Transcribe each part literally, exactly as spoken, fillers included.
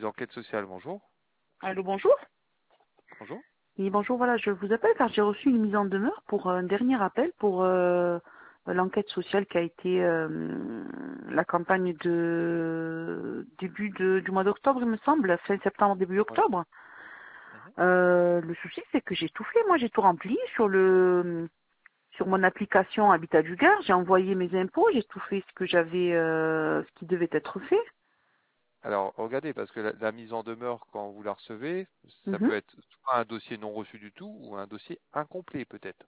des enquêtes sociales, bonjour. Allô, bonjour. Bonjour. Oui, bonjour, voilà, je vous appelle car j'ai reçu une mise en demeure pour un dernier appel pour euh, l'enquête sociale qui a été euh, la campagne de début de, du mois d'octobre, il me semble, fin septembre, début Ouais. octobre. Mhm. Euh, le souci, c'est que j'ai tout fait, moi j'ai tout rempli sur le sur mon application Habitat du Gard, j'ai envoyé mes impôts, j'ai tout fait ce que j'avais euh, ce qui devait être fait. Alors, regardez, parce que la, la mise en demeure, quand vous la recevez, ça Mhm. peut être soit un dossier non reçu du tout ou un dossier incomplet peut-être.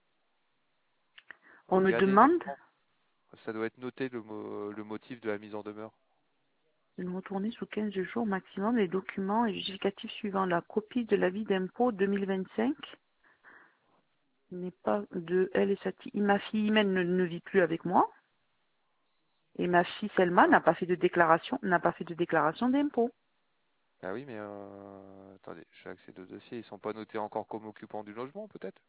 On me Regardez, demande normalement, ça doit être noté le, mo- le motif de la mise en demeure. de me retourner sous quinze jours maximum les documents et justificatifs suivants. La copie de l'avis d'impôt deux mille vingt-cinq n'est pas de elle et sa fille. Ma fille Imen ne, ne vit plus avec moi et ma fille Selma Ah, n'a pas fait de déclaration, n'a pas fait de déclaration d'impôt. bah oui, mais euh, attendez, je vais accéder au dossier. Ils sont pas notés encore comme occupants du logement peut-être?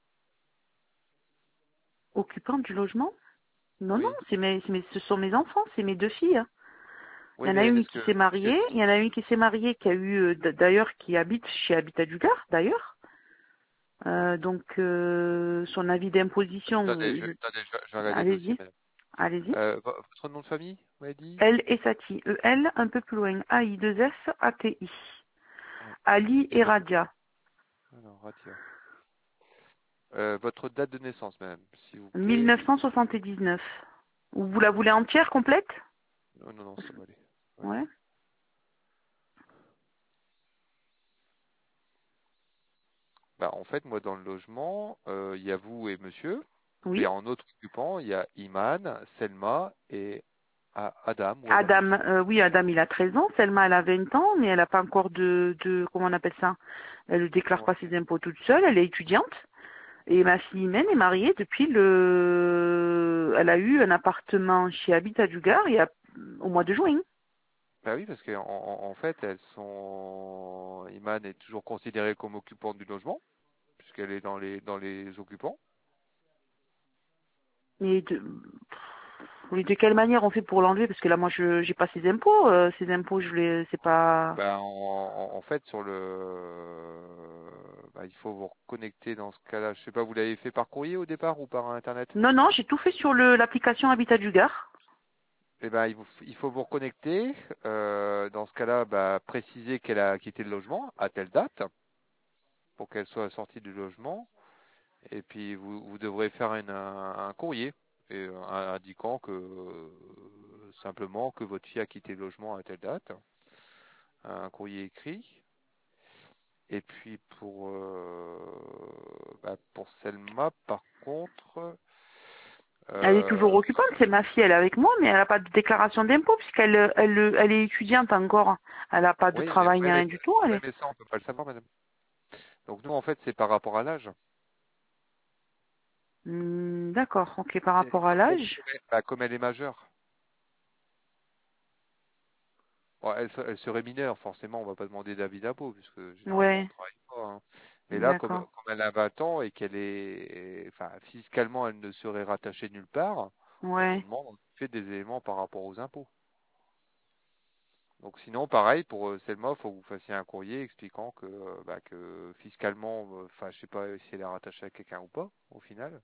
Occupante du logement? Non, non, Oui. c'est mes, c'est mes- ce sont mes enfants, c'est mes deux filles, hein. Il Oui, y en a mais une est-ce qui que, s'est est-ce que mariée, il y en a une qui s'est mariée qui a eu, euh, d- d'ailleurs, qui habite chez Habitat du Gard, d'ailleurs. Euh, donc, euh, son avis d'imposition, attendez, euh, je, je- attendez, je vais je vais regarder le dossier, allez-y, madame. allez-y. Euh, vo- votre nom de famille, vous m'avez dit? Elle et Sati. E-L, un peu plus loin. A I deux S A T I. Ah, Ali et Radia. alors, Ratia. Euh, votre date de naissance, madame, s'il vous plaît. mille neuf cent soixante-dix-neuf. Vous la voulez entière, complète? Non, non, non, ça va aller. Ça va aller. Ouais. Bah, en fait, moi, dans le logement, euh, il y a vous et monsieur. Oui. Et en autre occupant, il y a Iman, Selma et A- Adam ou Adam. Adam, euh, oui, Adam, il a treize ans. Selma, elle a vingt ans, mais elle n'a pas encore de, de, comment on appelle ça? Elle ne déclare Ouais. pas ses impôts toute seule. Elle est étudiante. Et ma fille Imen est mariée depuis le, elle a eu un appartement chez Habitat du Gard il y a, au mois de juin. Bah oui, parce qu'en en, en fait, elles sont. Iman est toujours considérée comme occupante du logement, puisqu'elle est dans les dans les occupants. Mais de, oui, de quelle manière on fait pour l'enlever? Parce que là, moi, je j'ai pas ses impôts. Euh, ses impôts, je les, c'est pas. Bah, en, en- en fait, sur le, bah, il faut vous reconnecter dans ce cas-là. Je sais pas, vous l'avez fait par courrier au départ ou par Internet? Non, non, j'ai tout fait sur le l'application Habitat du Gard. Eh ben, il, vous- il faut vous reconnecter. Euh, dans ce cas-là, bah, préciser qu'elle a quitté le logement à telle date pour qu'elle soit sortie du logement. Et puis, vous, vous devrez faire une- un, un courrier et, euh, indiquant que euh, simplement que votre fille a quitté le logement à telle date. Un courrier écrit. Et puis pour euh, bah, pour Selma, par contre, Elle est toujours euh, occupante. C'est ma fille, elle est avec moi, mais elle n'a pas de déclaration d'impôt puisqu'elle elle, elle est étudiante encore. Elle n'a pas de oui, mais, travail ni ouais, mais, rien du tout. Elle ouais, est. mais ça, on peut pas le savoir, madame. Donc nous, en fait, c'est par rapport à l'âge. Hmm, d'accord. Ok, par C'est rapport à comme elle, l'âge. comme elle- bah, comme elle est majeure. Bon, elle, se- elle serait mineure, forcément, on va pas demander d'avis d'impôt, puisque généralement on Ouais. travaille pas, hein. Mais là, comme, D'accord. comme elle a vingt ans et qu'elle est, enfin, fiscalement, elle ne serait rattachée nulle part, on vous Ouais. demande en fait des éléments par rapport aux impôts. Donc sinon, pareil, pour euh, Selma, il faut que vous fassiez un courrier expliquant que, euh, bah, que fiscalement, euh, enfin, je sais pas si elle est rattachée à quelqu'un ou pas, au final.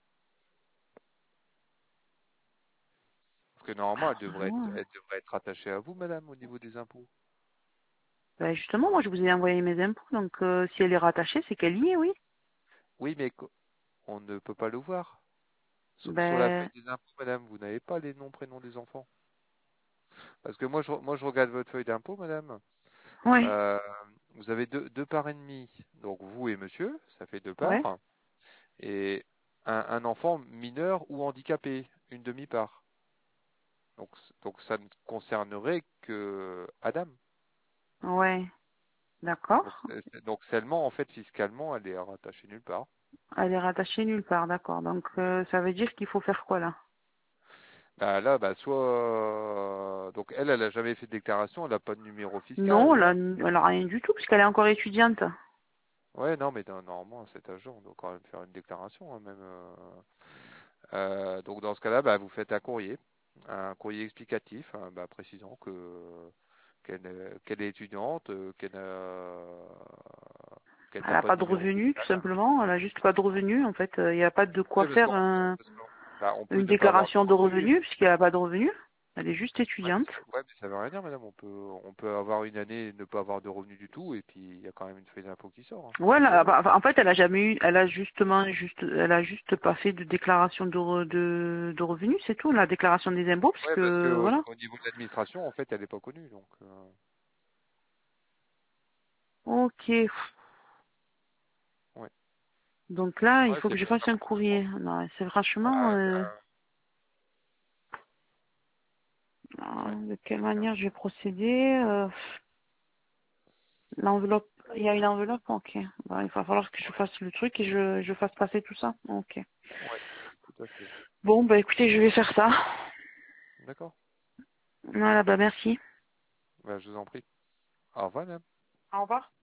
Parce que normalement, elle devrait être, Ouais. elle devrait être rattachée à vous, madame, au niveau des impôts. Ben justement, moi, je vous ai envoyé mes impôts, donc euh, si elle est rattachée, c'est qu'elle y est, oui. Oui, mais co- on ne peut pas le voir. Sur, sur la Ben, feuille des impôts, madame, vous n'avez pas les noms, prénoms des enfants. Parce que moi, je, moi, je regarde votre feuille d'impôt, madame. oui, Euh, vous avez deux, deux parts et demi. Donc vous et monsieur, ça fait deux ouais. parts. Et un, un enfant mineur ou handicapé, une demi-part. Donc, donc ça ne concernerait que Adam. Ouais, Donc, d'accord. c'est- donc seulement, en fait, fiscalement, elle est rattachée nulle part. Elle est rattachée nulle part, d'accord. Donc, euh, ça veut dire qu'il faut faire quoi, là? Bah, là, bah, soit, donc elle, elle a jamais fait de déclaration, elle n'a pas de numéro Non, elle fiscal. a, elle a rien du tout, puisqu'elle est encore étudiante. Ouais, non, mais dans- normalement, à cet âge-là, on doit quand même faire une déclaration, hein, même. euh. Euh, donc, dans ce cas-là, bah, vous faites un courrier, un courrier explicatif, hein, bah, précisant que qu'elle qu'elle est étudiante, euh, qu'elle n'a qu'elle Elle n'a n'a pas pas de de numéro revenus, tout social. simplement. Elle a juste pas de revenus. En fait, il n'y a pas de quoi Oui, parce faire qu'on un- parce qu'on- bah, on peut une ne pas avoir de déclaration de revenus. revenus, puisqu'elle n'a pas de revenus. Elle est juste Ouais, mais étudiante. ça, ouais, mais ça veut rien dire, madame. On peut, on peut avoir une année et ne pas avoir de revenus du tout, et puis il y a quand même une feuille d'impôt qui sort. Hein. C'est Voilà, légal. Hein. enfin, en fait, elle a jamais eu, elle a justement, juste, elle a juste pas fait de déclaration de, re- de, de revenus, c'est tout, la déclaration des impôts, Ouais, puisque, parce que au, voilà. au niveau de l'administration, en fait, elle n'est pas connue. Donc, euh, Ok. ouais, Donc là, il ouais, faut c'est que je pas fasse un simple à courrier. comprendre. Non, c'est franchement, Ah, euh, bah, ah, ouais, de quelle c'est ça. manière je vais procéder, euh, l'enveloppe, il y a une enveloppe, ok. Bon, il va falloir que je Ouais, fasse le truc et je, je fasse passer tout ça. Ok. ouais, tout à fait. Bon, bah écoutez, je vais faire ça. D'accord. Voilà, bah merci. Bah, je vous en prie. Au revoir, madame. Au revoir.